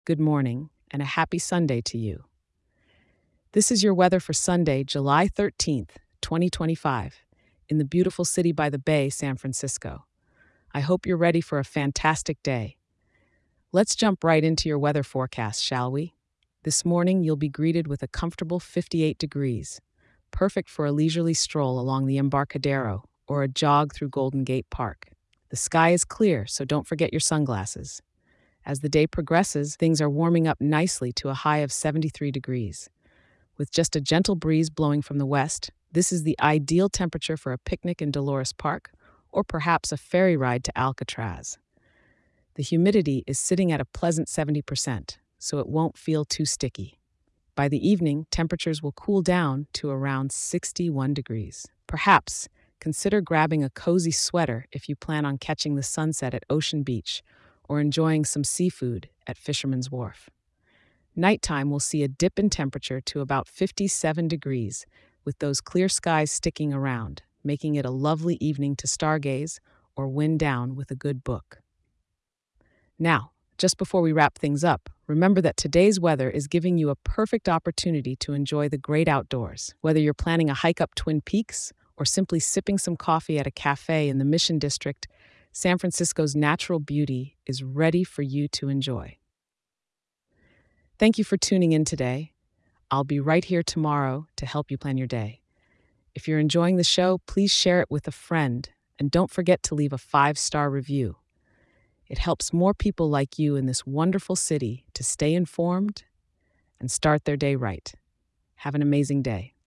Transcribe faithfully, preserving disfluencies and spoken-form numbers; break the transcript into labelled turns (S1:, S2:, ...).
S1: good morning, and a happy Sunday to you. This is your weather for Sunday, July thirteenth, twenty twenty-five, in the beautiful city by the bay, San Francisco. I hope you're ready for a fantastic day. Let's jump right into your weather forecast, shall we? This morning, you'll be greeted with a comfortable fifty-eight degrees, perfect for a leisurely stroll along the Embarcadero or a jog through Golden Gate Park. The sky is clear, so don't forget your sunglasses. As the day progresses, things are warming up nicely to a high of seventy-three degrees. With just a gentle breeze blowing from the west, this is the ideal temperature for a picnic in Dolores Park or perhaps a ferry ride to Alcatraz. The humidity is sitting at a pleasant seventy percent, so it won't feel too sticky. By the evening, temperatures will cool down to around sixty-one degrees. Perhaps consider grabbing a cozy sweater if you plan on catching the sunset at Ocean Beach or enjoying some seafood at Fisherman's Wharf. Nighttime will see a dip in temperature to about fifty-seven degrees, with those clear skies sticking around, making it a lovely evening to stargaze or wind down with a good book. Now, just before we wrap things up, remember that today's weather is giving you a perfect opportunity to enjoy the great outdoors. Whether you're planning a hike up Twin Peaks or simply sipping some coffee at a cafe in the Mission District, San Francisco's natural beauty is ready for you to enjoy. Thank you for tuning in today. I'll be right here tomorrow to help you plan your day. If you're enjoying the show, please share it with a friend, and don't forget to leave a five-star review. It helps more people like you in this wonderful city to stay informed and start their day right. Have an amazing day.